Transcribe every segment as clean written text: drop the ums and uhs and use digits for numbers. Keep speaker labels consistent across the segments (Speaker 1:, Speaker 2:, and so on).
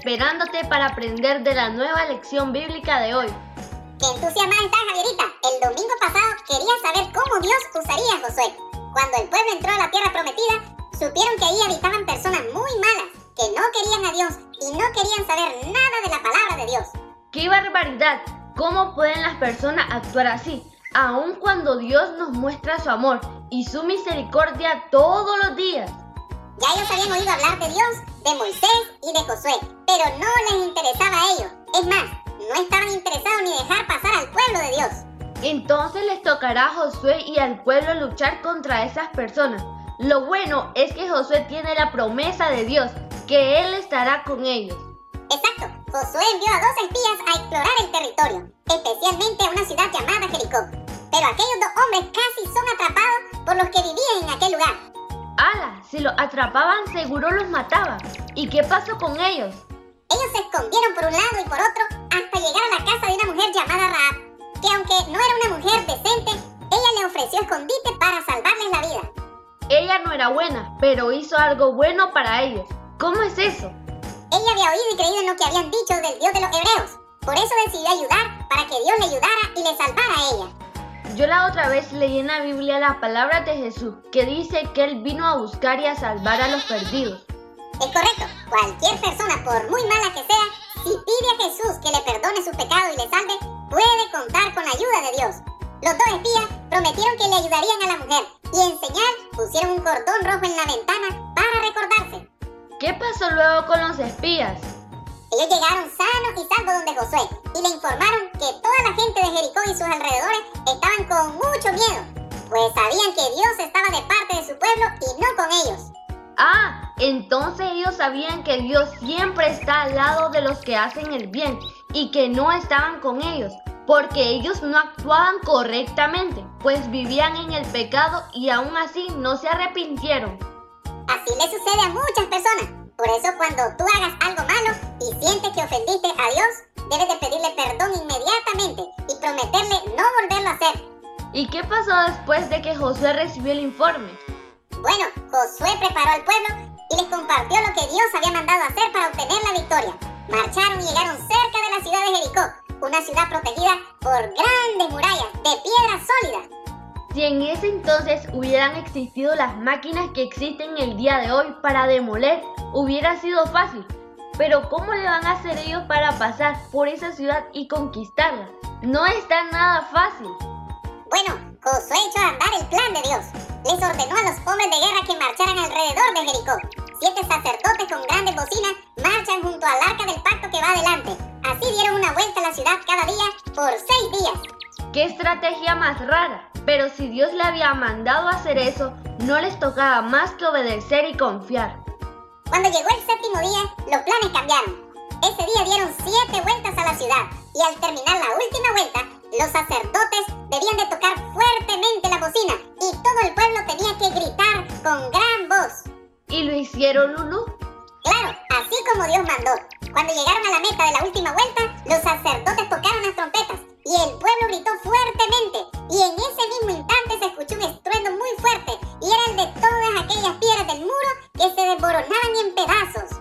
Speaker 1: esperándote para aprender de la nueva lección bíblica de hoy.
Speaker 2: ¡Qué entusiasmada estás, Javierita! El domingo pasado quería saber cómo Dios usaría a Josué. Cuando el pueblo entró a la tierra prometida, supieron que ahí habitaban personas muy malas, que no querían a Dios y no querían saber nada de la palabra de Dios.
Speaker 1: ¡Qué barbaridad! ¿Cómo pueden las personas actuar así? Aun cuando Dios nos muestra su amor y su misericordia todos los días.
Speaker 2: Ya ellos habían oído hablar de Dios, de Moisés y de Josué, pero no les interesaba a ellos. Es más, no estaban interesados ni dejar pasar al pueblo de Dios.
Speaker 1: Entonces les tocará a Josué y al pueblo luchar contra esas personas. Lo bueno es que Josué tiene la promesa de Dios, que Él estará con ellos.
Speaker 2: Exacto, Josué envió a 2 espías a explorar el territorio, especialmente a una ciudad llamada Jericó. Pero aquellos 2 hombres casi son atrapados por los que vivían en aquel lugar.
Speaker 1: ¡Hala! Si los atrapaban seguro los mataban. ¿Y qué pasó con ellos?
Speaker 2: Ellos se escondieron por un lado y por otro hasta llegar a la casa de una mujer llamada Rahab, que aunque no era una mujer decente, ella le ofreció escondite para salvarles la vida.
Speaker 1: Ella no era buena, pero hizo algo bueno para ellos. ¿Cómo es eso?
Speaker 2: Ella había oído y creído en lo que habían dicho del Dios de los hebreos. Por eso decidió ayudar para que Dios le ayudara y le salvara a ella.
Speaker 1: Yo la otra vez leí en la Biblia las palabras de Jesús, que dice que Él vino a buscar y a salvar a los perdidos.
Speaker 2: Es correcto. Cualquier persona, por muy mala que sea, si pide a Jesús que le perdone sus pecados y le salve, puede contar con la ayuda de Dios. Los 2 espías prometieron que le ayudarían a la mujer y en señal pusieron un cordón rojo en la ventana para recordarse.
Speaker 1: ¿Qué pasó luego con los espías?
Speaker 2: Ellos llegaron sanos y salvos donde Josué y le informaron que toda la gente de Jericó y sus alrededores estaban con mucho miedo, pues sabían que Dios estaba de parte de su pueblo y no con ellos.
Speaker 1: Ah, entonces ellos sabían que Dios siempre está al lado de los que hacen el bien y que no estaban con ellos, porque ellos no actuaban correctamente, pues vivían en el pecado y aún así no se arrepintieron.
Speaker 2: Así le sucede a muchas personas. Por eso cuando tú hagas algo malo y sientes que ofendiste a Dios, debes de pedirle perdón inmediatamente y prometerle no volverlo a hacer.
Speaker 1: ¿Y qué pasó después de que Josué recibió el informe?
Speaker 2: Bueno, Josué preparó al pueblo y les compartió lo que Dios había mandado hacer para obtener la victoria. Marcharon y llegaron cerca de la ciudad de Jericó, una ciudad protegida por grandes murallas de piedra sólida.
Speaker 1: Si en ese entonces hubieran existido las máquinas que existen el día de hoy para demoler, hubiera sido fácil. Pero ¿cómo le van a hacer ellos para pasar por esa ciudad y conquistarla? No está nada fácil.
Speaker 2: Bueno, Josué echó a andar el plan de Dios. Les ordenó a los hombres de guerra que marcharan alrededor de Jericó. 7 sacerdotes con grandes bocinas marchan junto al arca del pacto que va adelante. Así dieron una vuelta a la ciudad cada día por 6 días.
Speaker 1: ¡Qué estrategia más rara! Pero si Dios le había mandado hacer eso, no les tocaba más que obedecer y confiar.
Speaker 2: Cuando llegó el 7º día, los planes cambiaron. Ese día dieron 7 vueltas a la ciudad y al terminar la última vuelta, los sacerdotes debían de tocar fuertemente la bocina y todo el pueblo tenía que gritar con gran voz.
Speaker 1: ¿Y lo hicieron, Lulu?
Speaker 2: Claro, así como Dios mandó. Cuando llegaron a la meta de la última vuelta, los sacerdotes tocaron las trompetas y el pueblo gritó fuertemente. Y en ese mismo instante se escuchó un estruendo muy fuerte y era el de todas aquellas piedras del muro que se desmoronaban en pedazos.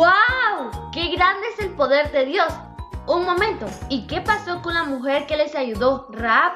Speaker 1: ¡Wow! ¡Qué grande es el poder de Dios! Un momento, ¿y qué pasó con la mujer que les ayudó, Rahab?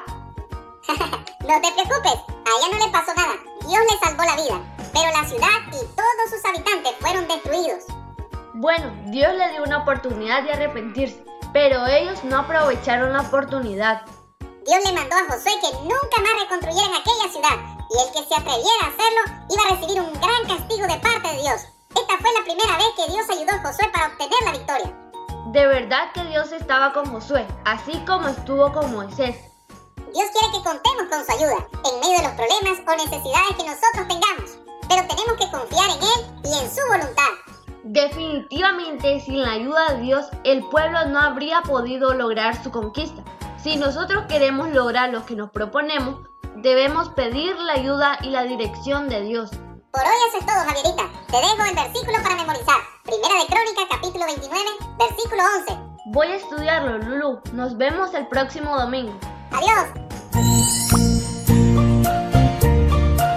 Speaker 2: No te preocupes, a ella no le pasó nada. Dios le salvó la vida, pero la ciudad y todos sus habitantes fueron destruidos.
Speaker 1: Bueno, Dios le dio una oportunidad de arrepentirse, pero ellos no aprovecharon la oportunidad.
Speaker 2: Dios le mandó a Josué que nunca más reconstruyeran aquella ciudad, y el que se atreviera a hacerlo iba a recibir un gran castigo de parte de Dios. Esta fue la primera vez que Dios ayudó a Josué para obtener la victoria.
Speaker 1: De verdad que Dios estaba con Josué, así como estuvo con Moisés.
Speaker 2: Dios quiere que contemos con su ayuda, en medio de los problemas o necesidades que nosotros tengamos, pero tenemos que confiar en Él y en su voluntad.
Speaker 1: Definitivamente, sin la ayuda de Dios, el pueblo no habría podido lograr su conquista. Si nosotros queremos lograr lo que nos proponemos, debemos pedir la ayuda y la dirección de Dios.
Speaker 2: Por hoy eso es todo, Javierita. Te dejo el versículo para memorizar. Primera de Crónicas, capítulo 29, versículo 11.
Speaker 1: Voy a estudiarlo, Lulu. Nos vemos el próximo domingo.
Speaker 2: Adiós.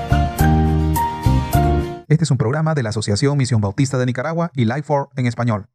Speaker 3: Este es un programa de la Asociación Misión Bautista de Nicaragua y Life4 en español.